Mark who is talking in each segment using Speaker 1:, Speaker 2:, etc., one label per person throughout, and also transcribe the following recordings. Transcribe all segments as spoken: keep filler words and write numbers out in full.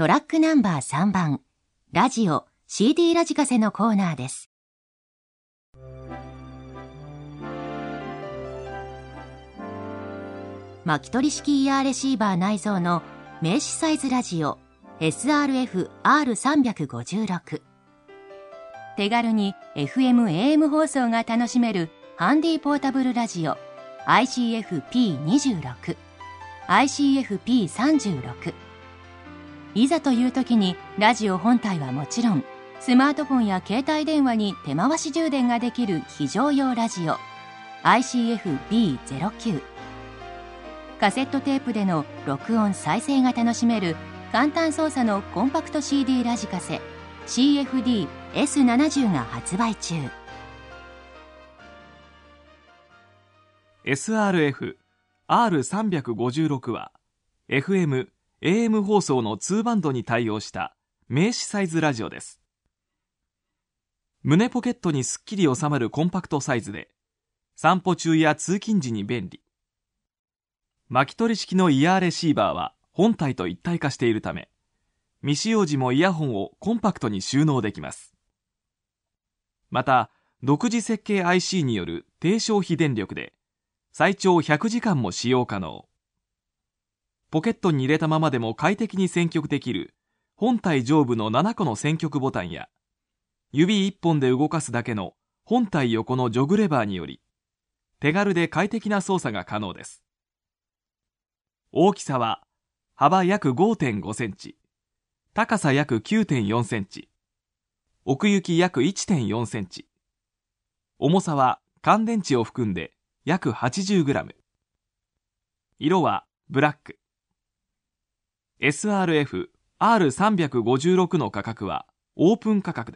Speaker 1: トラックナンバーさんばん、ラジオ シーディー ラジカセのコーナーです。巻き取り式 イーアール レシーバー内蔵の名刺サイズラジオ エスアールエフアールさんごろく。手軽に エフエム、エーエム 放送が楽しめるハンディポータブルラジオ アイシーエフピーにじゅうろく、アイシーエフピーさんじゅうろく。いざという時にラジオ本体はもちろん、スマートフォンや携帯電話に手回し充電ができる非常用ラジオ アイシーエフビーゼロきゅう。カセットテープでの録音再生が楽しめる簡単操作のコンパクト シーディー ラジカセ シーエフディーエスななじゅう が発売中。
Speaker 2: エスアールエフアールさんごろく は エフエム、エーエム 放送のにバンドに対応した名刺サイズラジオです。胸ポケットにすっきり収まるコンパクトサイズで、散歩中や通勤時に便利。巻き取り式の イーアール レシーバーは本体と一体化しているため、未使用時もイヤホンをコンパクトに収納できます。また、独自設計 アイシー による低消費電力で、最長ひゃくじかんも使用可能。ポケットに入れたままでも快適に選曲できる本体上部のななこの選曲ボタンや、指いっぽんで動かすだけの本体横のジョグレバーにより、手軽で快適な操作が可能です。大きさは幅約 ごてんごセンチ、高さ約 きゅうてんよんセンチ、奥行き約 いってんよんセンチ、重さは乾電池を含んで約 はちじゅうグラム、色はブラック。エスアールエフアールさんごろく の価格はオープン価格です。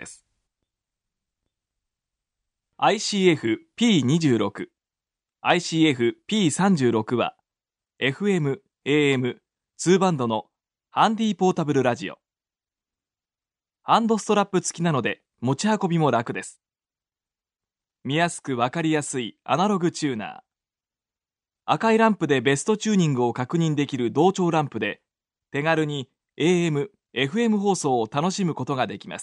Speaker 2: アイシーエフピーにじゅうろく、アイシーエフピーさんじゅうろく は エフエム、エーエム、にバンドのハンディポータブルラジオ。ハンドストラップ付きなので持ち運びも楽です。見やすくわかりやすいアナログチューナー。赤いランプでベストチューニングを確認できる同調ランプで、手軽に エーエム、エフエム 放送を楽しむことができます。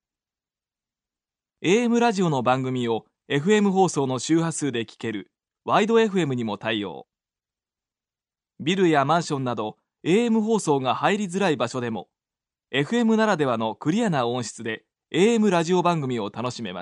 Speaker 2: エーエム ラジオの番組を エフエム 放送の周波数で聞けるワイド エフエム にも対応。ビルやマンションなど エーエム 放送が入りづらい場所でも エフエム ならではのクリアな音質で エーエム ラジオ番組を楽しめます。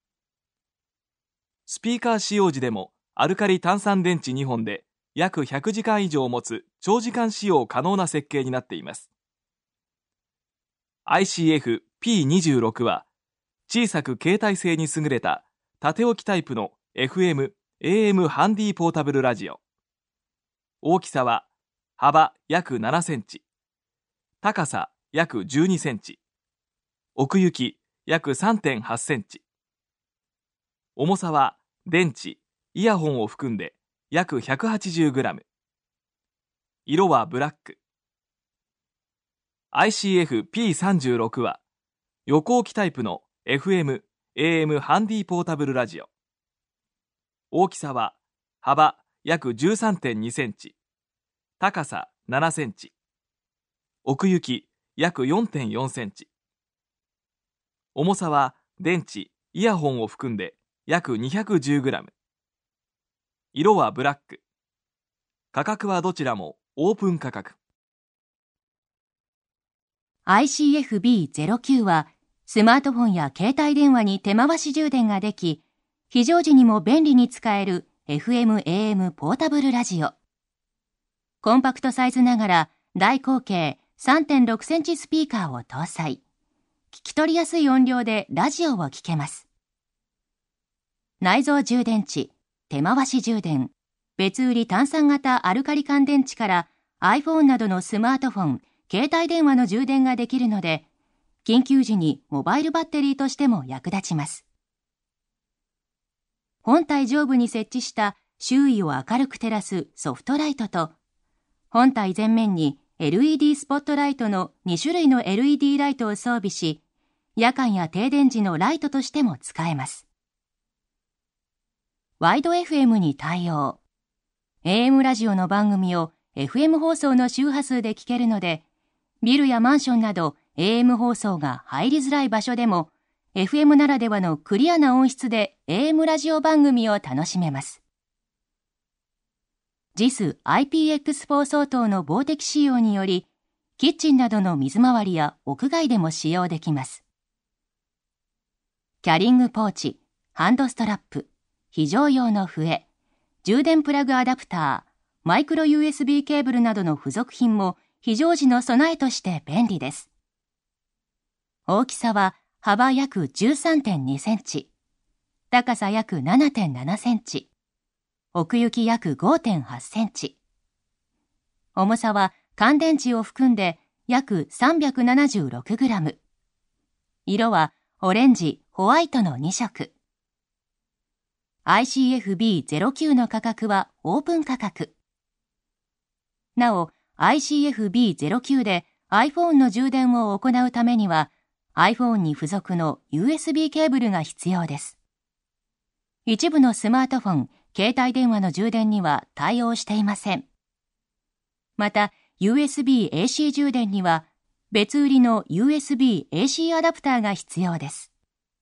Speaker 2: スピーカー使用時でもアルカリ単三電池にほんで約ひゃくじかん以上持つ長時間使用可能な設計になっています。 アイシーエフピーにじゅうろく は小さく携帯性に優れた縦置きタイプの エフエム、エーエム ハンディポータブルラジオ。大きさは幅約ななセンチ、高さ約じゅうにセンチ、奥行き約 さんてんはちセンチ、重さは電池、イヤホンを含んで約 ひゃくはちじゅうグラム、色はブラック。 アイシーエフピーさんじゅうろく は横置きタイプの エフエム、エーエム ハンディポータブルラジオ。大きさは幅約 じゅうさんてんにセンチ、高さななセンチ、奥行き約 よんてんよんセンチ、重さは電池、イヤホンを含んで約 にひゃくじゅうグラム、色はブラック。価格はどちらもオープン価格。
Speaker 1: アイシーエフビーゼロきゅう はスマートフォンや携帯電話に手回し充電ができ、非常時にも便利に使える エフエム、エーエム ポータブルラジオ。コンパクトサイズながら大口径 さんてんろくセンチスピーカーを搭載。聞き取りやすい音量でラジオを聞けます。内蔵充電池、手回し充電、別売り単三型アルカリ乾電池から iPhone などのスマートフォン、携帯電話の充電ができるので、緊急時にモバイルバッテリーとしても役立ちます。本体上部に設置した周囲を明るく照らすソフトライトと、本体前面に エルイーディー スポットライトのに種類の エルイーディー ライトを装備し、夜間や停電時のライトとしても使えます。ワイド エフエム に対応。エーエム ラジオの番組を エフエム 放送の周波数で聞けるので、 ビルやマンションなど エーエム 放送が入りづらい場所でも エフエム ならではのクリアな音質で エーエム ラジオ番組を楽しめます。ジス アイピーエックスフォー 相当の防滴仕様により、キッチンなどの水回りや屋外でも使用できます。キャリングポーチ、ハンドストラップ、非常用の笛、充電プラグアダプター、マイクロ ユーエスビー ケーブルなどの付属品も非常時の備えとして便利です。大きさは幅約 じゅうさんてんにセンチ、高さ約 ななてんななセンチ、奥行き約 ごてんはちセンチ。重さは乾電池を含んで約 さんびゃくななじゅうろくグラム。色はオレンジ、ホワイトのに色。アイシーエフビーゼロきゅう の価格はオープン価格。なお、アイシーエフビーゼロきゅう で iPhone の充電を行うためには、iPhone に付属の ユーエスビー ケーブルが必要です。一部のスマートフォン、携帯電話の充電には対応していません。また、ユーエスビーエーシー 充電には別売りの ユーエスビーエーシー アダプターが必要です。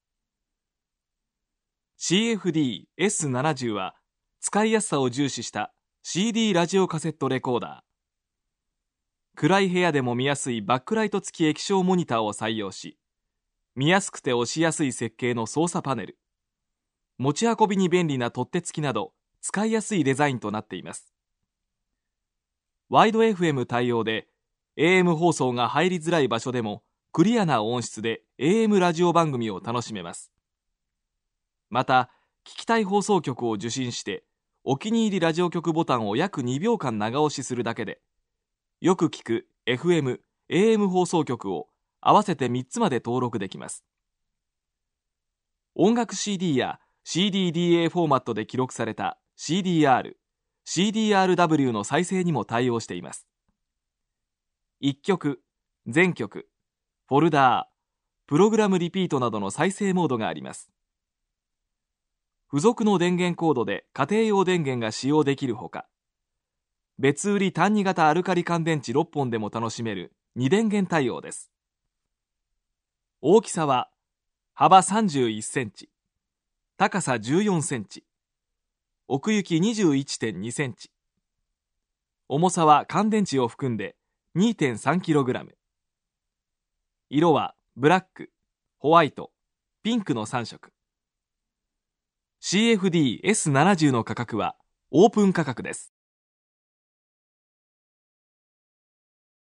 Speaker 2: シーエフディーエスななじゅう は使いやすさを重視した シーディー ラジオカセットレコーダー。暗い部屋でも見やすいバックライト付き液晶モニターを採用し、見やすくて押しやすい設計の操作パネル、持ち運びに便利な取っ手付きなど使いやすいデザインとなっています。ワイド エフエム 対応で エーエム 放送が入りづらい場所でもクリアな音質で エーエム ラジオ番組を楽しめます。また、聞きたい放送局を受信してお気に入りラジオ局ボタンを約にびょうかん長押しするだけで、よく聞く エフエム、エーエム 放送局を合わせてみっつまで登録できます。音楽 シーディー や シーディーディーエー フォーマットで記録された シーディーアール、シーディーアールダブリュー の再生にも対応しています。いっきょく、全曲、フォルダー、プログラムリピートなどの再生モードがあります。付属の電源コードで家庭用電源が使用できるほか、別売り単二型アルカリ乾電池ろっぽんでも楽しめるに電源対応です。大きさは幅さんじゅういっセンチ、高さじゅうよんセンチ、奥行き にじゅういってんにセンチ、重さは乾電池を含んで にてんさんキログラム、色はブラック、ホワイト、ピンクのさん色。シーエフディーエスななじゅう の価格はオープン価格です。